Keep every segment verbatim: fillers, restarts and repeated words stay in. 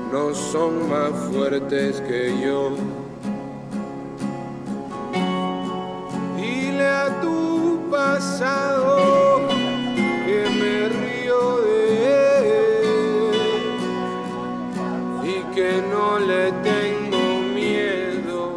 no son más fuertes que yo. Dile a tu pasado que me río de él y que no le tengo miedo.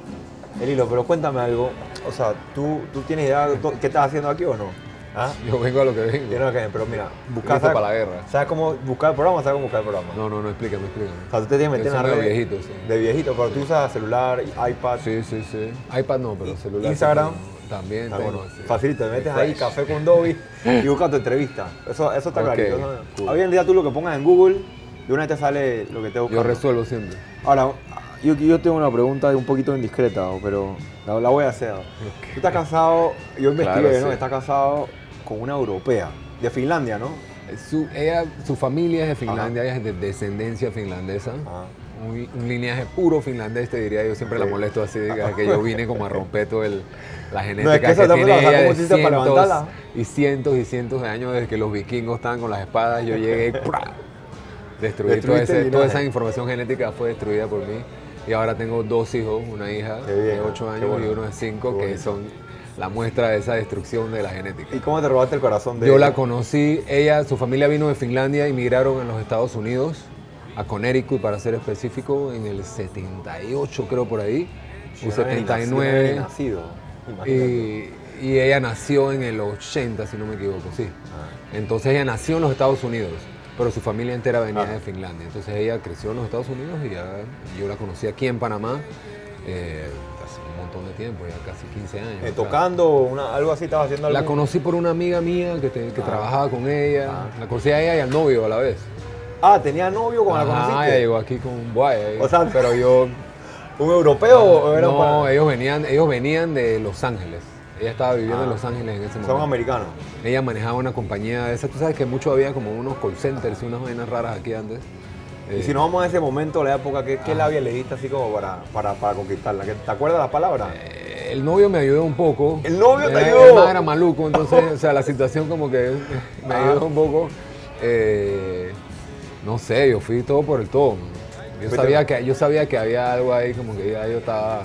Elilo, pero cuéntame algo. O sea, ¿tú, tú tienes idea de qué estás haciendo aquí o no? ¿Ah? Yo vengo a lo que vengo. Yo no, pero mira, buscar Listo para la guerra. ¿Sabes cómo buscar el programa? ¿Sabes cómo buscar el programa? No, no, no, explícame, explícame. O sea, tú te tienes que meter en la de red. viejito, sí. De viejito, pero tú usas celular, iPad. Sí, sí, sí. iPad no, pero celular. Instagram. Sí, también Ah, tengo, bueno, sí. facilito, te metes Flash. ahí, café con Dobby y buscas tu entrevista. Eso, eso está Ok, clarito. ¿no? cool. Hoy en día tú lo que pongas en Google, de una vez te sale lo que te buscas. Yo resuelvo siempre. Ahora, yo, yo tengo una pregunta un poquito indiscreta, pero la, la voy a hacer. Tú estás casado, yo investigué, Claro, ¿no? sí. Estás casado con una europea, de Finlandia, ¿no? Su, ella, su familia es de Finlandia, ella es de descendencia finlandesa. Ajá. Un, un lineaje puro finlandés, te diría. Yo siempre Sí. la molesto así, que, que yo vine como a romper todo el, la genética No, es que eso que también, tiene o sea, ella ¿cómo de hiciste para cientos levantarla? y cientos y cientos de años desde que los vikingos estaban con las espadas. Yo llegué y ¡prá! Destruí toda, Destruiste el ese- toda linaje. esa información genética fue destruida por mí. Y ahora tengo dos hijos, una hija Qué bien, de ocho qué años bueno. y uno de cinco, Qué que bonito. son la muestra de esa destrucción de la genética. ¿Y cómo te robaste el corazón de Yo ella? la conocí, ella, su familia vino de Finlandia, emigraron en los Estados Unidos, a Connecticut para ser específico, en el setenta y ocho creo por ahí, Yo o no había ni setenta y nacido, no había ni nueve, nacido, imagínate. y, y ella nació en el ochenta, si no me equivoco, sí. Ah. Entonces ella nació en los Estados Unidos, pero su familia entera venía Ah. de Finlandia. Entonces ella creció en los Estados Unidos y ya, yo la conocí aquí en Panamá eh, hace un montón de tiempo, ya casi quince años. Eh, atrás. tocando, una, algo así, estabas haciendo algo. La conocí por una amiga mía que, te- que Ah. trabajaba con ella. Ah. La conocí a ella y al novio a la vez. Ah, ¿tenía novio cuando la Ajá, conociste? ella llegó aquí con un boy. ahí. O sea, pero yo... ¿Un europeo o era No, para- ellos venían, ellos venían de Los Ángeles. Ella estaba viviendo Ah. en Los Ángeles en ese Son momento. americanos. Ella manejaba una compañía de esas. Tú sabes que mucho había como unos call centers y unas vainas raras aquí antes. Y Eh, si nos vamos a ese momento, la época, ¿qué, qué Ajá. labia le diste así como para, para, para conquistarla? ¿Qué- ¿Te acuerdas las palabras? eh, el novio me ayudó un poco. ¿El novio te Era- ayudó? el man era maluco, entonces, o sea, la situación como que me Ah. ayudó un poco. Eh, no sé, yo fui todo por el todo. Yo Fuiste- sabía, que, yo sabía que había algo ahí, como que ya yo estaba...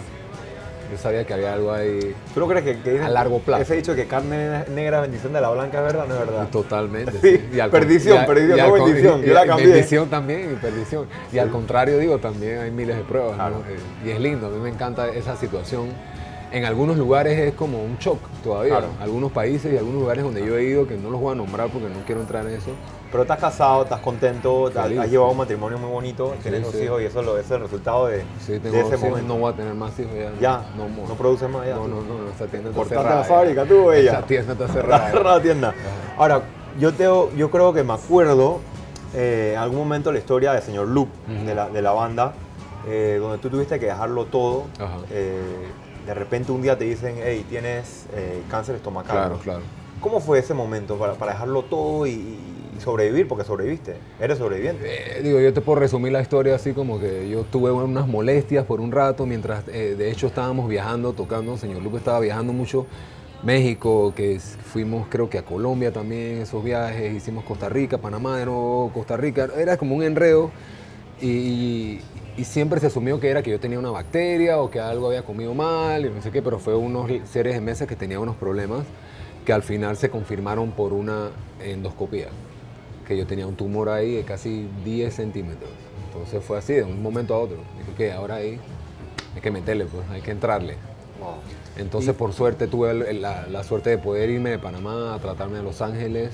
Yo sabía que había algo ahí ¿Tú no crees que, que dicen- a largo plazo. ese dicho que carne negra es bendición de la blanca es verdad o no es verdad? totalmente. Sí, Y al perdición, con- y a- perdición, y no al con- bendición, y- yo la y cambié. Bendición también y perdición. Y al contrario, digo, también hay miles de pruebas. ¿no? Claro. Eh, Y es lindo, a mí me encanta esa situación. En algunos lugares es como un shock todavía. Claro. Algunos países y algunos lugares donde yo he ido, que no los voy a nombrar porque no quiero entrar en eso. Pero estás casado, estás contento, has, Feliz. has llevado un matrimonio muy bonito, tienes Sí, dos sí. hijos y eso es, lo, eso es el resultado de, Sí, tengo de ese dos hijos, momento. no voy a tener más hijos ya. Ya, no, no, more. produces más ya. No, tú. no, no, esa tienda está Cortaste cerrada. la fábrica, tú, ella. Esa tienda está Está cerrada. cerrada la tienda. Ahora, yo, te, yo creo que me acuerdo eh, en algún momento la historia de señor Luke, Ujú. de, la, de la banda, eh, donde tú tuviste que dejarlo todo. Ajá. Eh, de repente un día te dicen, hey, tienes eh, cáncer estomacal. Claro, ¿no? claro. ¿Cómo fue ese momento para, para dejarlo todo y, y sobrevivir? Porque sobreviviste, eres sobreviviente. Eh, digo, yo te puedo resumir la historia así como que yo tuve unas molestias por un rato mientras, eh, de hecho, estábamos viajando, tocando. Señor Lupe estaba viajando mucho. México, que es- fuimos creo que a Colombia también, esos viajes, hicimos Costa Rica, Panamá de nuevo, Costa Rica. Era como un enredo y, y- y siempre se asumió que era que yo tenía una bacteria o que algo había comido mal y no sé qué, pero fue unos seres de meses que tenían unos problemas que al final se confirmaron por una endoscopía, que yo tenía un tumor ahí de casi diez centímetros. Entonces fue así, de un momento a otro. Dije que ahora ahí hay que meterle, pues, hay que entrarle. Wow. Entonces, por suerte, tuve el- la, la suerte de poder irme de Panamá a tratarme a Los Ángeles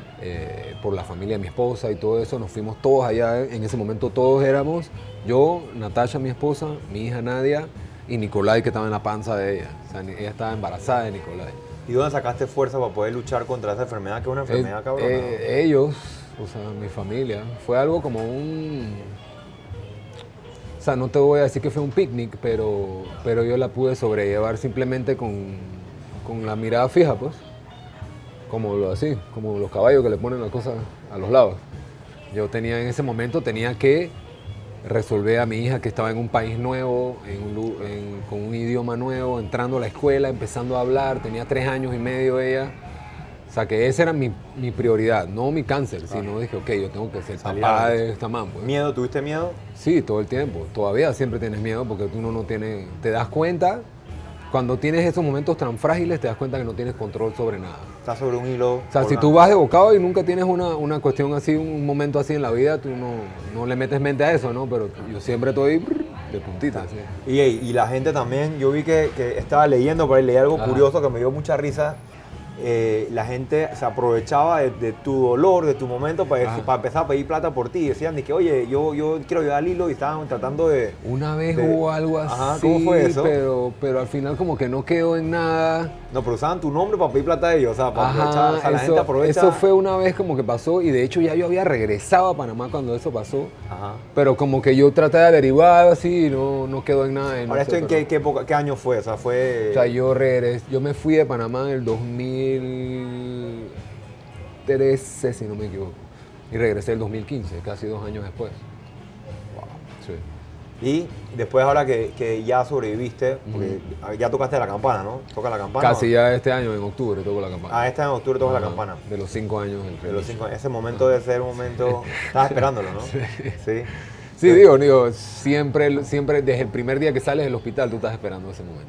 eh, por la familia de mi esposa y todo eso. Nos fuimos todos allá. En ese momento todos éramos yo, Natasha, mi esposa, mi hija Nadia y Nicolai, que estaba en la panza de ella. O sea, ni- ella estaba embarazada de Nicolai. ¿Y dónde sacaste fuerza para poder luchar contra esa enfermedad, que es una enfermedad Eh, cabrona? eh, ellos, o sea, mi familia, fue algo como un... O sea, no te voy a decir que fue un picnic, pero, pero yo la pude sobrellevar simplemente con, con la mirada fija, pues. Como lo así, como los caballos que le ponen las cosas a los lados. Yo tenía en ese momento, tenía que resolver a mi hija que estaba en un país nuevo, en un lu- en- con un idioma nuevo, entrando a la escuela, empezando a hablar, tenía tres años y medio ella. O O sea, que esa era mi, mi prioridad, no mi cáncer, sino dije, ok, yo tengo que ser Salir papá adelante. de esta man. Pues. ¿Miedo? ¿Tuviste miedo? Sí, todo el tiempo. Todavía siempre tienes miedo porque uno no tiene... Te das cuenta, cuando tienes esos momentos tan frágiles, te das cuenta que no tienes control sobre nada. Estás sobre un hilo. O sea, si volando. tú vas de bocado y nunca tienes una, una cuestión así, un momento así en la vida, tú no, no le metes mente a eso, ¿no? Pero yo siempre estoy de puntita. ¿Sí? Y, ey, y la gente también, yo vi que, que estaba leyendo por ahí, leí algo Ajá. curioso que me dio mucha risa. Eh, la gente se aprovechaba de, de tu dolor, de tu momento, para, Ajá. para empezar a pedir plata por ti. Decían de que, oye, yo, yo quiero ayudar a Lilo y estaban tratando de... Una vez de- hubo algo así, Ajá, ¿cómo fue eso? Pero, pero al final como que no quedó en nada. No, pero usaban tu nombre para pedir plata a ellos, o sea, para aprovechar, o sea, la eso, gente aprovecha... eso fue una vez como que pasó y de hecho ya yo había regresado a Panamá cuando eso pasó. Ajá. Pero como que yo traté de averiguar así y no, no quedó en nada. y no Ahora, sé, ¿esto en pero- qué, qué, época- qué año fue? O sea, fue... O sea, yo regresé, yo me fui de Panamá en el dos mil trece, si no me equivoco. Y regresé el dos mil quince, casi dos años después. Sí. Y después ahora que, que ya sobreviviste, porque ya tocaste la campana, ¿no? Toca la campana. Casi ¿no? ya este año, en octubre, toco la campana. Ah, este en octubre tocas la Ajá, campana. De los cinco años. el De los reinicio. cinco, ese momento debe ser un momento... Estabas esperándolo, ¿no? Sí. Sí. Sí, digo, digo, siempre, siempre desde el primer día que sales del hospital tú estás esperando ese momento.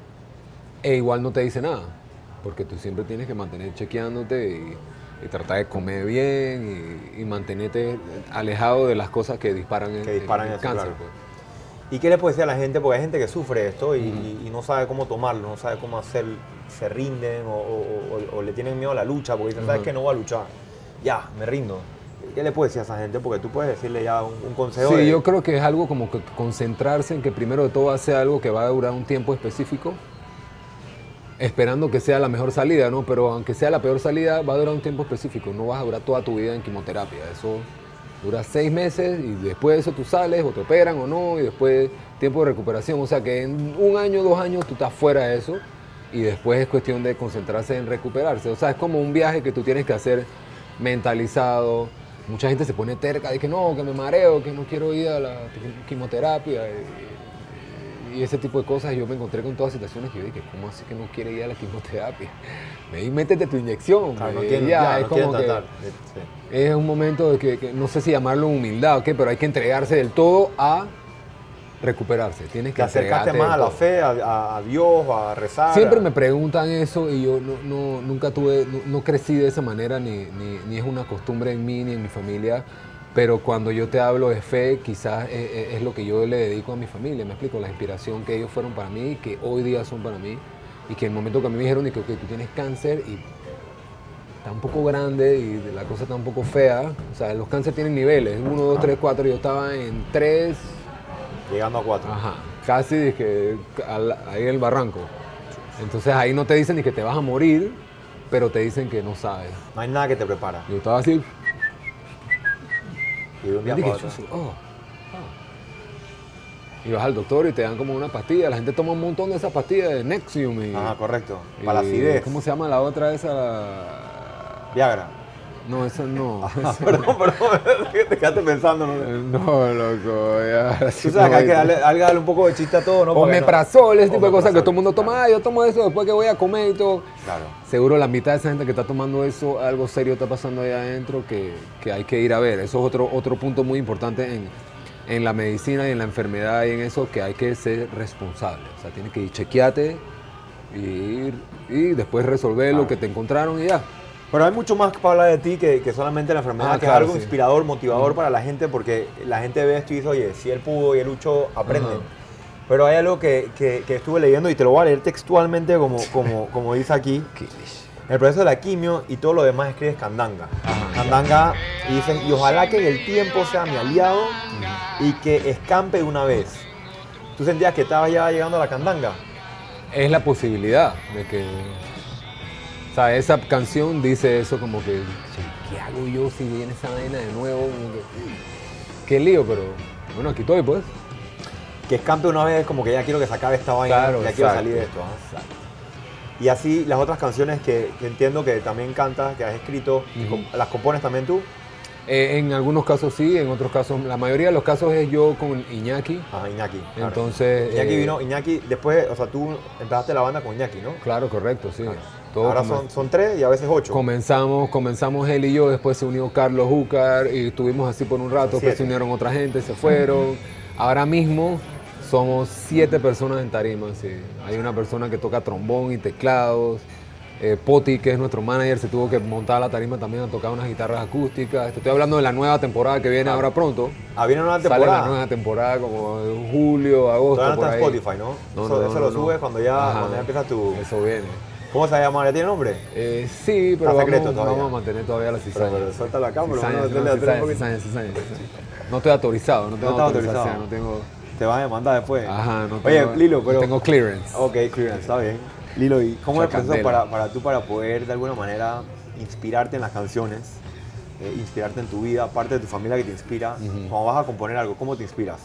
E igual no te dice nada, porque tú siempre tienes que mantener chequeándote y, y tratar de comer bien y, y mantenerte alejado de las cosas que disparan el, Que disparan el eso, cáncer. claro. Pues. ¿Y qué le puedes decir a la gente? Porque hay gente que sufre esto y, y- y no sabe cómo tomarlo, no sabe cómo hacer, se rinden o, o- o- o le tienen miedo a la lucha porque dicen, ¿sabes Ajá. qué? No voy a luchar. Ya, me rindo. ¿Qué le puedes decir a esa gente? Porque tú puedes decirle ya un, un consejo. Sí, de- yo creo que es algo como que concentrarse en que primero de todo hace algo que va a durar un tiempo específico, esperando que sea la mejor salida, ¿no? Pero aunque sea la peor salida, va a durar un tiempo específico, no vas a durar toda tu vida en quimioterapia, eso dura seis meses y después de eso tú sales o te operan o no y después tiempo de recuperación, o sea que en un año, dos años tú estás fuera de eso y después es cuestión de concentrarse en recuperarse, o sea, es como un viaje que tú tienes que hacer mentalizado. Mucha gente se pone terca de que no, que me mareo, que no quiero ir a la quimioterapia y, y ese tipo de cosas. Yo me encontré con todas situaciones que yo dije, ¿cómo así que no quiere ir a la quimioterapia? Me di, métete tu inyección. Claro, no hombre, quieren, ya, ya, es no como quieren que tratar. Sí. es un momento de que, que no sé si llamarlo humildad o qué, pero hay que entregarse del todo a recuperarse. Tienes que Te acercaste entregarte más del a la todo. fe, a, a- a Dios, a rezar. Siempre a- me preguntan eso y yo no, no- nunca tuve, no, no crecí de esa manera, ni, ni, ni es una costumbre en mí ni en mi familia, pero cuando yo te hablo de fe, quizás es, es- es lo que yo le dedico a mi familia, me explico, la inspiración que ellos fueron para mí, que hoy día son para mí, y que en el momento que a mí me dijeron que okay, tú tienes cáncer y está un poco grande y la cosa está un poco fea, o sea, los cánceres tienen niveles, uno, dos, tres, cuatro, yo estaba en tres, Llegando a cuatro. ajá, casi dije, al- ahí en el barranco. Entonces ahí no te dicen ni que te vas a morir, pero te dicen que no sabes. No hay nada que te prepara. Yo estaba así, Y de un y día dije, para otro. "Chuzo, oh, oh". Y vas al doctor y te dan como una pastilla. La gente toma un montón de esas pastillas de Nexium y, Ajá, correcto. y- Para la acidez. ¿cómo se llama la otra esa? La- Viagra. No, esa no. Ah, perdón, perdón. Te quedaste pensando, ¿no? No, loco, ya. Tú sabes que hay que darle, hay que darle un poco de chiste a todo, ¿no? Porque no- Omeprazol, ese tipo de cosas que Omeprazol, todo el mundo toma. claro. Ah, yo tomo eso después que voy a comer y todo. Claro. Seguro la mitad de esa gente que está tomando eso, algo serio está pasando allá adentro que, que hay que ir a ver. Eso es otro, otro punto muy importante en, en la medicina y en la enfermedad y en eso, que hay que ser responsable. O sea, tienes que ir, chequeate y, ir, y después resolver Claro. lo que te encontraron y ya. Pero hay mucho más para hablar de ti que, que solamente la enfermedad, Ah, que claro, es algo sí. inspirador, motivador para la gente, porque la gente ve esto y dice, oye, si él pudo y él luchó, aprende. Ajá. Pero hay algo que, que- que estuve leyendo y te lo voy a leer textualmente como, como, como dice aquí. El proceso de la quimio y todo lo demás escribes candanga. Candanga y dices, y ojalá que en el tiempo sea mi aliado y que escampe de una vez. ¿Tú sentías que estabas ya llegando a la candanga? Es la posibilidad de que... O sea, esa canción dice eso como que, "Che, ¿qué hago yo si viene esa vaina de nuevo? Como que, qué lío, pero bueno, aquí estoy pues. Que escampe una vez como que ya quiero que se acabe esta vaina, Claro, ya quiero exacto. salir de esto. ¿ah? Y así las otras canciones que, que entiendo que también cantas, que has escrito, Ujú. com- ¿las compones también tú? Eh, en algunos casos sí, en otros casos, la mayoría de los casos es yo con Iñaki. Ajá, Iñaki. claro. Entonces, Iñaki eh, vino, Iñaki, después, o sea, tú empezaste la banda con Iñaki, ¿no? Claro, correcto, sí. Claro. Todos Ahora come- son, son tres y a veces ocho. Comenzamos, comenzamos él y yo, después se unió Carlos Júcar y estuvimos así por un rato, Son después se siete. unieron otra gente, se fueron. Ahora mismo somos siete personas en tarima, sí. Hay una persona que toca trombón y teclados. Eh, Poti, que es nuestro manager, se tuvo que montar a la tarima también a tocar unas guitarras acústicas. Te estoy hablando de la nueva temporada que viene ahora pronto. Ah, viene una Sale temporada. la nueva temporada como en julio, agosto, Todavía no por está en ahí. Spotify, ¿no? No, eso no, eso no, lo no. subes cuando ya, Ajá. cuando ya empieza tu... Eso viene. ¿Cómo se va a llamar? ¿Ya tiene nombre? Eh, sí, pero Está secreto vamos, todavía. vamos a mantener todavía la cizaña. Pero, pero suéltalo acá, por lo Cizaña, menos no, dale a cizaña, un poquito. cizaña, cizaña, cizaña. No estoy autorizado, no tengo estás autorización, autorizado. no tengo... Te van a demandar después. Ajá, no Oye, tengo, Lilo, no pero... tengo clearance. Ok, clearance, está bien. Lilo, ¿y cómo es el proceso Chacandela. para, para tú para poder de alguna manera inspirarte en las canciones, eh, inspirarte en tu vida, aparte de tu familia que te inspira? Ujú. Cuando vas a componer algo, ¿cómo te inspiras?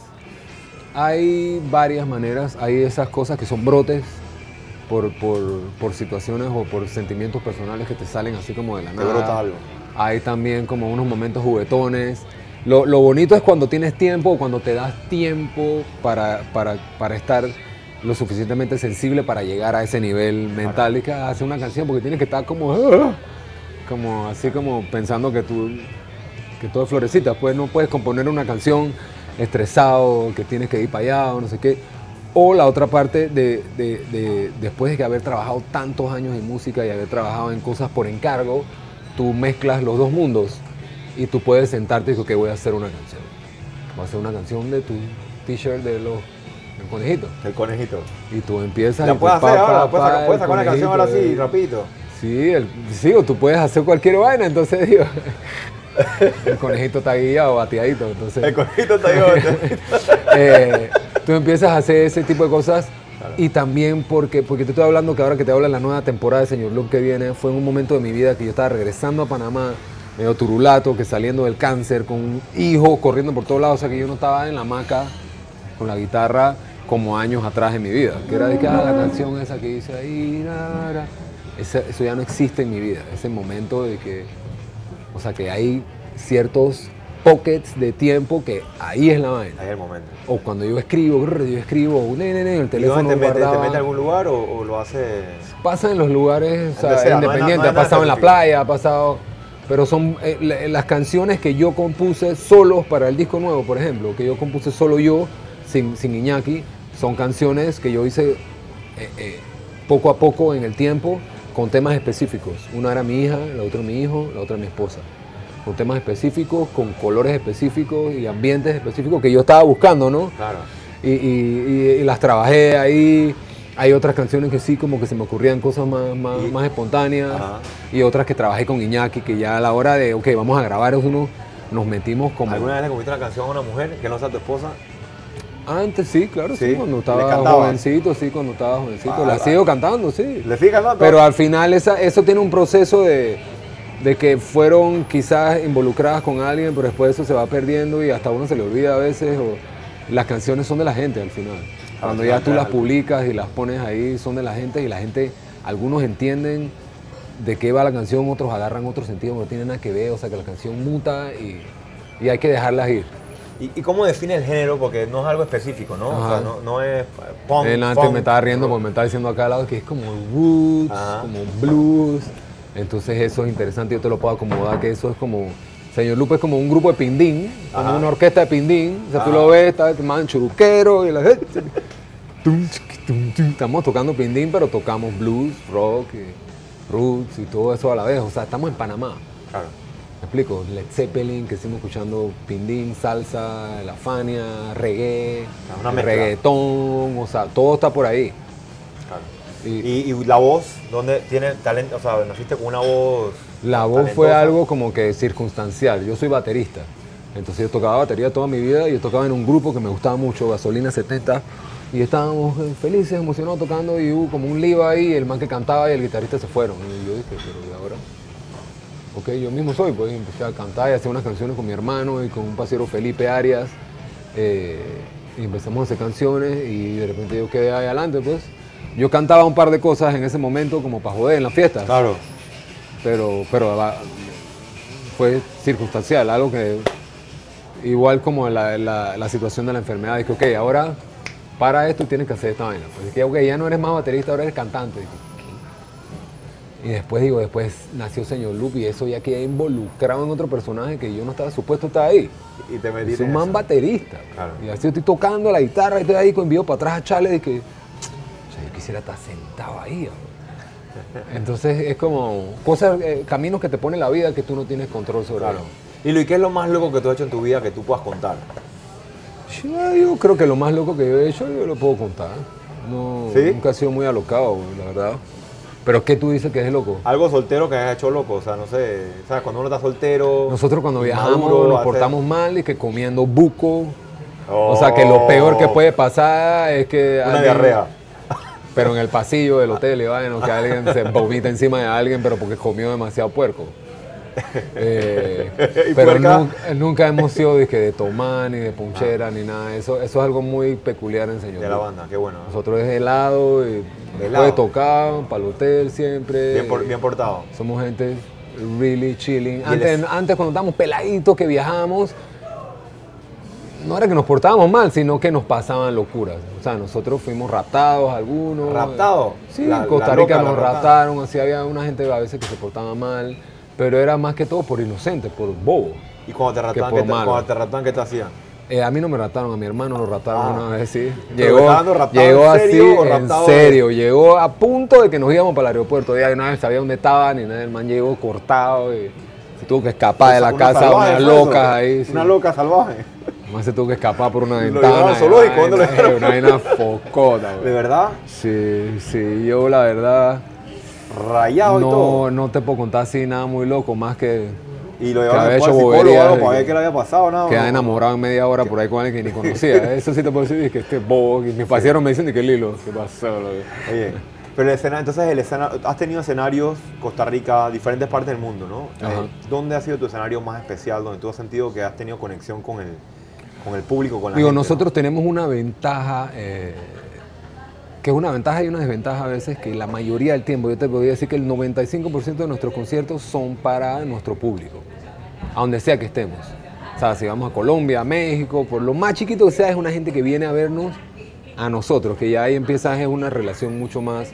Hay varias maneras, hay esas cosas que son brotes por, por, por situaciones o por sentimientos personales que te salen así como de la Te nada. brota algo. Hay también como unos momentos juguetones. Lo, lo bonito es cuando tienes tiempo, cuando te das tiempo para, para, para estar lo suficientemente sensible para llegar a ese nivel mental y que hacer una canción, porque tienes que estar como, "Ah", como así como pensando que tú que todo es florecita. Pues no puedes componer una canción estresado, que tienes que ir para allá o no sé qué. O la otra parte de, de- de- después de que haber trabajado tantos años en música y haber trabajado en cosas por encargo, tú mezclas los dos mundos y tú puedes sentarte y decir, ok, voy a hacer una canción. Voy a hacer una canción de tu t-shirt de los del conejito. El conejito. Y tú empiezas ¿La y tú, puedes hacer pa, ahora? pa, ¿Puedes pa, sacar, puedes el sacar una canción ahora conejito, sí, eh. rapidito? Sí, el, sí, o tú puedes hacer cualquier vaina, entonces digo, el conejito está guiado, bateadito, entonces El conejito está ahí. eh, tú empiezas a hacer ese tipo de cosas y también porque, porque te estoy hablando que ahora que te habla de la nueva temporada de Señor Loop que viene, fue en un momento de mi vida que yo estaba regresando a Panamá, medio turulato, que saliendo del cáncer, con un hijo corriendo por todos lados, o sea que yo no estaba en la hamaca con la guitarra como años atrás en mi vida, que era de que ah, la canción esa que dice ahí, ra, ra. Ese- eso ya no existe en mi vida, ese momento de que, o sea que hay ciertos pockets de tiempo que ahí es la vaina. Ahí es el momento. O cuando yo escribo, grrr, yo escribo, ne, ne, ne, el ¿Y teléfono dónde te metes? ¿Te guardaba. metes a algún lugar o, o lo haces...? Pasa en los lugares, o sea, Donde sea, no hay na- independiente, no hay ha nada pasado en la específico. playa, ha pasado, pero son eh, la- las canciones que yo compuse solos para el disco nuevo, por ejemplo, que yo compuse solo yo, sin, sin Iñaki, son canciones que yo hice eh, eh, poco a poco en el tiempo con temas específicos. Una era mi hija, la otra mi hijo, la otra mi esposa. Con temas específicos, con colores específicos y ambientes específicos que yo estaba buscando, ¿no? Claro. y, y- y- y las trabajé ahí. Hay otras canciones que sí, como que se me ocurrían cosas más, más, Y- más espontáneas. Ajá. Y otras que trabajé con Iñaki, que ya a la hora de, ok, vamos a grabar uno, nos metimos como... ¿Alguna vez le compusiste una canción a una mujer que no sea tu esposa? Antes sí, claro, sí, Sí, cuando ¿le estaba cantabas? jovencito, sí, cuando estaba jovencito. Ah, la ah. sigo cantando, sí. ¿Le sigue cantando? Pero al final esa, eso tiene un proceso de, de que fueron quizás involucradas con alguien, pero después eso se va perdiendo y hasta uno se le olvida a veces. O, las canciones son de la gente al final. Cuando ya tú las publicas y las pones ahí, son de la gente y la gente, algunos entienden de qué va la canción, otros agarran otro sentido, no tiene nada que ver, o sea que la canción muta y, y hay que dejarlas ir. ¿Y, y cómo define el género? Porque no es algo específico, ¿no? O Ajá. sea, no, no es punk, Él antes funk, me estaba riendo rock. porque me estaba diciendo acá al lado que es como roots, Ajá. como blues. Entonces eso es interesante, yo te lo puedo acomodar, que eso es como... Señor Lupe es como un grupo de pindín, como Ajá. una orquesta de pindín. O sea, tú Ajá. lo ves, está el man churuquero y la gente... tum, chiqui, tum, tum. Estamos tocando pindín, pero tocamos blues, rock, y roots y todo eso a la vez. O sea, estamos en Panamá. Claro. ¿Me explico? Led Zeppelin, que estuvimos escuchando pindín, salsa, la Fania, reggae, Una mezcla. reggaetón, o sea, todo está por ahí. Claro. Y Y, y la voz, ¿dónde tiene talento? O sea, naciste con una voz. la voz fue talentosa. algo como que circunstancial. Yo soy baterista, entonces yo tocaba batería toda mi vida y yo tocaba en un grupo que me gustaba mucho, Gasolina setenta, y estábamos eh, felices, emocionados tocando y hubo como un lío ahí, el man que cantaba y el guitarrista se fueron. Y yo dije, pero ¿y ahora? Ok, yo mismo soy, pues y empecé a cantar y a hacer unas canciones con mi hermano y con un pasero Felipe Arias. eh, y empezamos a hacer canciones y de repente yo quedé ahí adelante, pues. Yo cantaba un par de cosas en ese momento como para joder en las fiestas, Claro. pero, pero va- fue circunstancial, algo que igual como la, la- la situación de la enfermedad, dije, ok, ahora para esto tienes que hacer esta vaina. Pues dije, ok, ya no eres más baterista, ahora eres cantante. Dije, Y después digo, después nació Señor Loop y eso ya quedé involucrado en otro personaje que yo no estaba supuesto a estar ahí. Y te metiste Soy un en man eso. baterista. Claro. Y así estoy tocando la guitarra y estoy ahí con envío para atrás a Charles y que, o sea, yo quisiera estar sentado ahí. ¿no? Entonces es como cosas, eh, caminos que te pone la vida que tú no tienes control sobre. Claro. Y Luis, ¿qué es lo más loco que tú has hecho en tu vida que tú puedas contar? Yo, yo creo que lo más loco que yo he hecho yo lo puedo contar. No, ¿Sí? Nunca he sido muy alocado, la verdad. Pero ¿qué tú dices que es loco? Algo soltero que hayas hecho loco, o sea, no sé, ¿sabes? Cuando uno está soltero... Nosotros cuando viajamos inmaduro, nos hacer- portamos mal y que comiendo buco. Oh. O sea que lo peor que puede pasar es que... Una alguien- diarrea. Pero en el pasillo del hotel, y vaina, que alguien se vomita encima de alguien, pero porque comió demasiado puerco. Eh, ¿Y pero puerca? nunca, nunca hemos sido de, que de tomar, ni de ponchera, ni nada. Eso, eso es algo muy peculiar en Señor De la Loop. banda, qué bueno. ¿eh? Nosotros es helado, y Helado. después de tocar, para el hotel siempre. Bien, por- bien portado. Somos gente really chilling. el Antes, es- antes cuando estábamos peladitos que viajábamos, no era que nos portábamos mal, sino que nos pasaban locuras. O sea, nosotros fuimos raptados algunos. ¿Raptados? Sí, La- en Costa la Rica loca, nos la raptada. raptaron, así había una gente a veces que se portaba mal, pero era más que todo por inocentes, por bobos. Y cuando te raptaban, por ¿qué te, malo. cuando te raptaban, ¿qué te hacían? Eh, a mí no me raptaron, a mi hermano lo raptaron Ah. una vez, sí. ¿Pero Llegó, estaba dando raptado llegó en así, serio o en raptado de- serio, llegó a punto de que nos íbamos para el aeropuerto. Ya nadie sabía dónde estaba, ni nada, el man llegó cortado y se tuvo que escapar de la Una casa, salvaje unas fue eso. locas ahí. sí. Una loca salvaje. El man se tuvo que escapar por una Lo ventana. llevaron al y zoológico, vaina, ¿dónde lo eh, llevaron? Una vaina focota, ¿De güey. verdad? Sí, sí, yo la verdad Rayado y todo. no, no te puedo contar así nada muy loco, más que Y lo que llevaron había después al hecho psicólogo o boberías algo de para que- ver qué le había pasado, ¿no? quedaba enamorado en media hora por ahí con alguien que ni conocía. Eso sí te puedo decir, que este bobo, que mis paseros me dicen de que Lilo, ¿qué pasó? loco? Oye, pero el escena, entonces el escena, has tenido escenarios, Costa Rica, diferentes partes del mundo, ¿no? Ajá. Eh, ¿Dónde ha sido tu escenario más especial, donde tú has sentido que has tenido conexión con el, con el público, con la Digo, gente? nosotros ¿no? tenemos una ventaja, eh, que es una ventaja y una desventaja a veces, que la mayoría del tiempo, yo te podría decir que el noventa y cinco por ciento de nuestros conciertos son para nuestro público, a donde sea que estemos. O sea, si vamos a Colombia, a México, por lo más chiquito que sea, es una gente que viene a vernos a nosotros, que ya ahí empieza es una relación mucho más,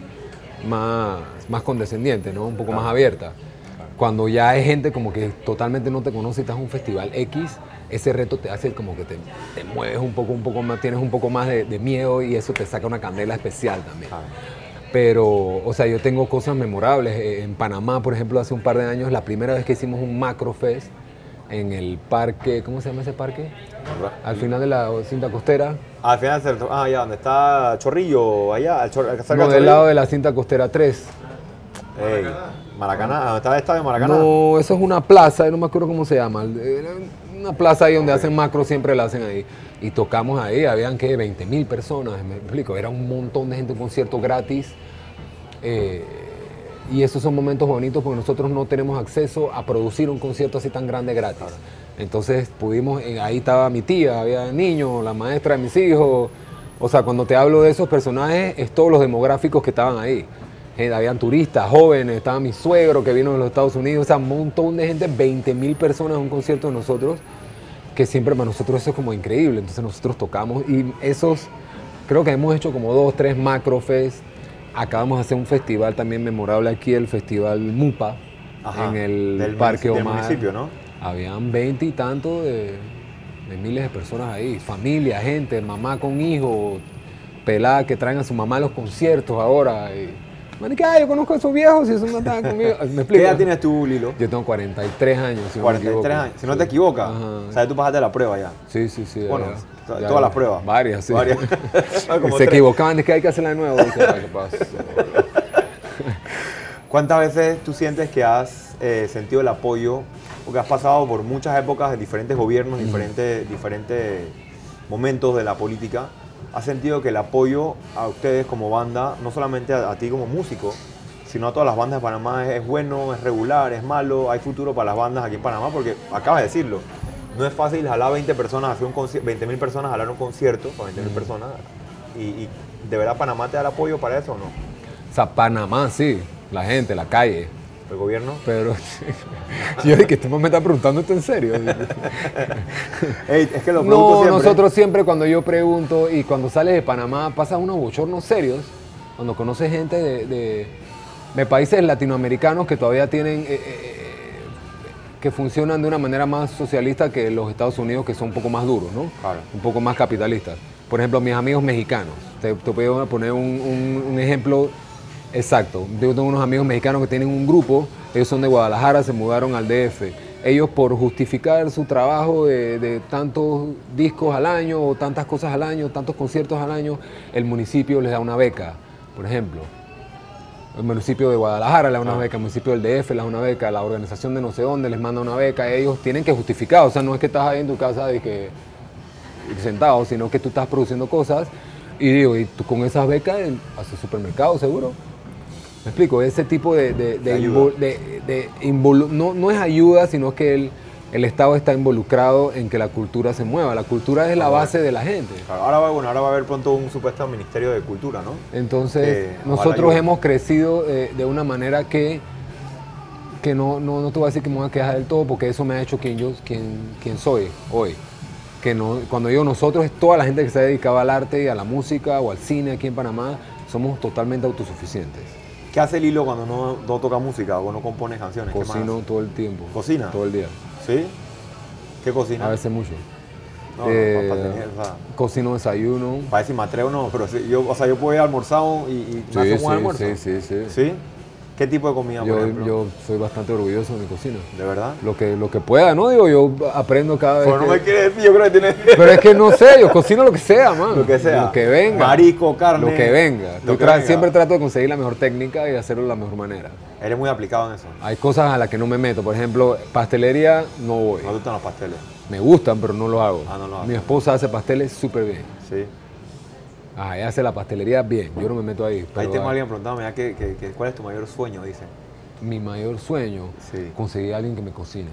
más, más condescendiente, ¿no? Un poco más abierta. Cuando ya hay gente como que totalmente no te conoce y estás en un festival X, ese reto te hace como que te, te mueves un poco, un poco más, tienes un poco más de, de miedo y eso te saca una candela especial también. Ah, Pero, o sea, yo tengo cosas memorables. Eh, En Panamá, por ejemplo, hace un par de años, la primera vez que hicimos un macro fest en el parque, ¿cómo se llama ese parque? Al final de la cinta costera. Al final, se- ah, ya, donde está Chorrillo, allá, al Chor- cerca No, del del Chorrillo. lado de la cinta costera tres. Ey, Maracaná, ¿dónde está el estadio de Maracaná? No, eso es una plaza, no me acuerdo cómo se llama. Era una plaza ahí donde hacen macro, siempre la hacen ahí. Y tocamos ahí, habían que veinte mil personas, me explico. Era un montón de gente, un concierto gratis. Eh, y esos son momentos bonitos porque nosotros no tenemos acceso a producir un concierto así tan grande gratis. Entonces pudimos, eh, ahí estaba mi tía, había niños, la maestra de mis hijos. O sea, cuando te hablo de esos personajes, es todos los demográficos que estaban ahí. Eh, habían turistas, jóvenes, estaba mi suegro que vino de los Estados Unidos, o sea, un montón de gente, veinte mil personas en un concierto de nosotros, que siempre para nosotros eso es como increíble. Entonces nosotros tocamos y esos, creo que hemos hecho como dos, tres macrofest. Acabamos de hacer un festival también memorable aquí, el Festival Mupa, Ajá, en el del Parque munici- del Omar. municipio, ¿no? Habían veinte y tantos de, de miles de personas ahí, familia, gente, mamá con hijo, pelada que traen a su mamá a los conciertos ahora. Y, marica, ah, yo conozco a esos viejos y esos no estaban conmigo. ¿Me ¿Qué explico? edad tienes tú, Lilo? Yo tengo cuarenta y tres años, si no me cuarenta y tres equivoco. años. Si no Sí. te equivocas, Ajá. o sea, tú pasaste la prueba ya. Sí, sí, sí. Bueno, ya- to- ya- todas las pruebas. Varias, sí. Varias. Como Se tres. equivocaban, es que hay que hacerla de nuevo. Dice, "Ah, ¿qué pasa?". ¿Cuántas veces tú sientes que has eh, sentido el apoyo? Porque has pasado por muchas épocas de diferentes gobiernos, diferentes, diferentes momentos de la política. ¿Has sentido que el apoyo a ustedes como banda, no solamente a, a ti como músico, sino a todas las bandas de Panamá es, es bueno, es regular, es malo? ¿Hay futuro para las bandas aquí en Panamá? Porque acabas de decirlo, no es fácil jalar veinte personas, hacer un concierto, veinte mil personas, jalar un concierto para veinte mil personas. Y, y ¿de verdad Panamá te da el apoyo para eso o no? O sea, Panamá, sí. La gente, la calle. ¿El gobierno? Pero yo dije, este man me está preguntando esto en serio. Ey, es que lo pregunto No, siempre. nosotros siempre cuando yo pregunto y cuando sales de Panamá pasan unos bochornos serios, cuando conoces gente de, de- de países latinoamericanos que todavía tienen, eh, eh, que funcionan de una manera más socialista que los Estados Unidos, que son un poco más duros, ¿no? Claro. Un poco más capitalistas. Por ejemplo, mis amigos mexicanos. Te, te voy a poner un, un, un ejemplo exacto. Yo tengo unos amigos mexicanos que tienen un grupo, ellos son de Guadalajara, se mudaron al D F. Ellos, por justificar su trabajo de, de tantos discos al año o tantas cosas al año, tantos conciertos al año, el municipio les da una beca, por ejemplo. El municipio de Guadalajara le da una Ah. beca, el municipio del D F le da una beca, la organización de no sé dónde les manda una beca. Ellos tienen que justificar, o sea, no es que estás ahí en tu casa de que, sentado, sino que tú estás produciendo cosas y digo, y tú con esas becas haces supermercado seguro. Me explico, ese tipo de, de, de, De invol- ayuda. de- de involu- no, no es ayuda, sino que el, el Estado está involucrado en que la cultura se mueva. La cultura es la Ah, base de la gente. Claro, ahora, va, bueno, ahora va a haber pronto un supuesto Ministerio de Cultura, ¿no? Entonces, Que ojalá nosotros ayude. hemos crecido eh, de una manera que, que no, no, no te voy a decir que me voy a quejar del todo, porque eso me ha hecho quien yo quien, quien soy hoy. Que no, cuando digo nosotros, es toda la gente que se ha dedicado al arte y a la música o al cine aquí en Panamá, somos totalmente autosuficientes. ¿Qué hace Lilo cuando no, no toca música o no compone canciones? ¿Qué más Cocino hace? todo el tiempo. ¿Cocina? Todo el día. ¿Sí? ¿Qué cocina? A veces mucho. No, no, Eh, para, para tener, o sea, Cocino desayuno. para decir me atrevo, no, pero sí, yo, o sea, yo puedo ir a almorzar y, y me Sí, hace un sí, buen almuerzo. sí, sí, sí. ¿Sí? ¿Qué tipo de comida, por Yo, ejemplo? yo soy bastante orgulloso de mi cocina. ¿De verdad? Lo que, lo que pueda, ¿no? Digo, yo aprendo cada vez. Pero no que- me quiere decir, yo creo que tiene... Pero es que no sé, yo cocino lo que sea, man. Lo que sea. Lo que venga. Marisco, carne. Lo que venga. Lo Yo que tra- venga. Siempre trato de conseguir la mejor técnica y hacerlo de la mejor manera. Eres muy aplicado en eso. Hay cosas a las que no me meto. Por ejemplo, pastelería no voy. No te gustan los pasteles. Me gustan, pero no lo hago. Ah, no lo hago. Mi esposa hace pasteles súper bien. Sí. Ah, ella hace la pastelería bien. Yo no me meto ahí. Ahí pero, tengo a ah, alguien preguntándome ya que, que- que cuál es tu mayor sueño, dice. Mi mayor sueño, Sí. conseguir a alguien que me cocine.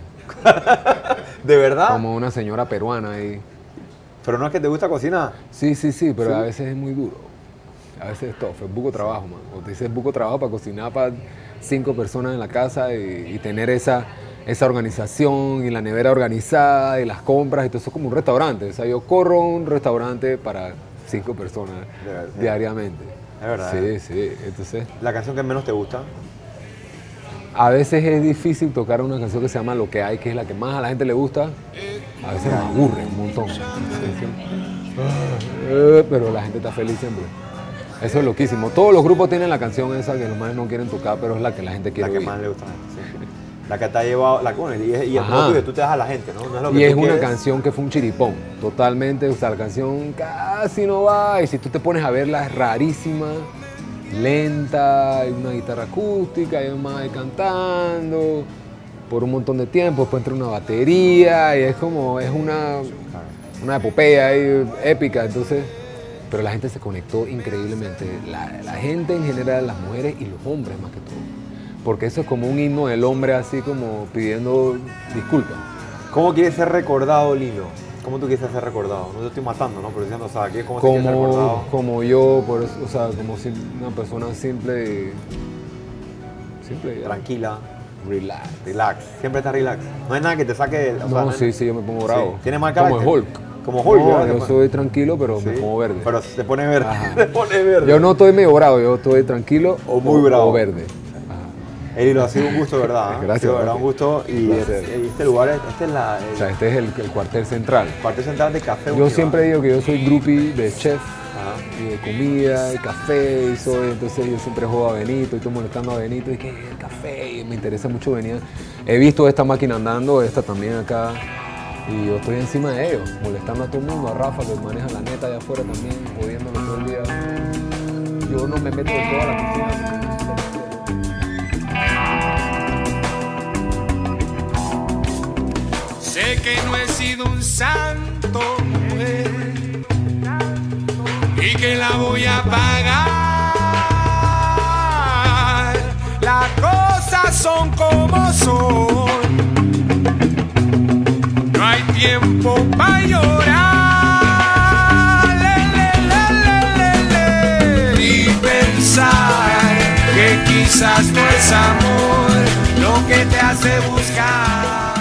¿De verdad? Como una señora peruana ahí. Pero no es que te gusta cocinar. Sí, sí, sí, pero ¿Sí? a veces es muy duro. A veces es tough, es buco trabajo, man. O te dices buco trabajo para cocinar para cinco personas en la casa y, y tener esa, esa organización y la nevera organizada y las compras y todo eso es como un restaurante. O sea, yo corro un restaurante para cinco personas De verdad. diariamente. Es verdad. Sí, ¿eh? sí. Entonces, La canción que menos te gusta. a veces es difícil tocar una canción que se llama Lo que hay, que es la que más a la gente le gusta. A veces me aburre un montón. Sí, sí. Eh, Pero la gente está feliz siempre. Eso es loquísimo. Todos los grupos tienen la canción esa que los más no quieren tocar, pero es la que la gente La quiere que oír. más le gusta a la gente. Sí. La que te ha llevado. La, bueno, y es, y es Ajá. propio que tú te das a la gente, ¿no? No es lo que Y tú es una quieres. canción que fue un chiripón, totalmente. O sea, la canción casi no va. Y si tú te pones a verla, es rarísima, lenta, hay una guitarra acústica, hay un mae cantando por un montón de tiempo. Después entra una batería y es como, es una, una epopeya ahí, épica. Entonces, pero la gente se conectó increíblemente. La, la gente en general, las mujeres y los hombres más que todo. Porque eso es como un himno del hombre así como pidiendo disculpas. ¿Cómo quieres ser recordado, Lilo? ¿Cómo tú quieres ser recordado? No te estoy matando, ¿no? Pero diciendo, o sea, ¿qué- ¿cómo te quieres ser Como, recordado? como yo, por eso, o sea, como sim- una persona simple y... Simple y Tranquila, relax. relax. Siempre estás relax. No hay nada que te saque del... o sea, No, hay- sí, sí, yo me pongo bravo. Sí. ¿Tiene mal Como carácter? Hulk. Como Hulk, No, ¿verdad? yo soy tranquilo, pero me Sí, pongo verde. Pero se pone verde. Ajá. Se pone verde. Yo no estoy medio bravo, yo estoy tranquilo O muy bravo. o verde. Ey, Lilo, ha sido un gusto, ¿verdad? Gracias, Ha sido, ¿verdad? papi. Un gusto. Y Un este, placer. y este lugar, es- este es la O sea, este es el, el cuartel central. el parte central de Café Yo Univa. siempre digo que yo soy groupie de chef, Ajá. y de comida, y café, y soy, entonces yo siempre juego a Benito, y estoy molestando a Benito, y que el café, y me interesa mucho venir. He visto esta máquina andando, esta también acá, y yo estoy encima de ellos, molestando a todo el mundo, a Rafa que maneja la neta allá afuera también, jodiéndolo todo el día. Yo no me meto de toda la cocina. Sé que no he sido un santo, mujer, y que la voy a pagar. Las cosas son como son. No hay tiempo para llorar. Le, le, le, le, le, le. Y pensar que quizás no es amor lo que te hace buscar.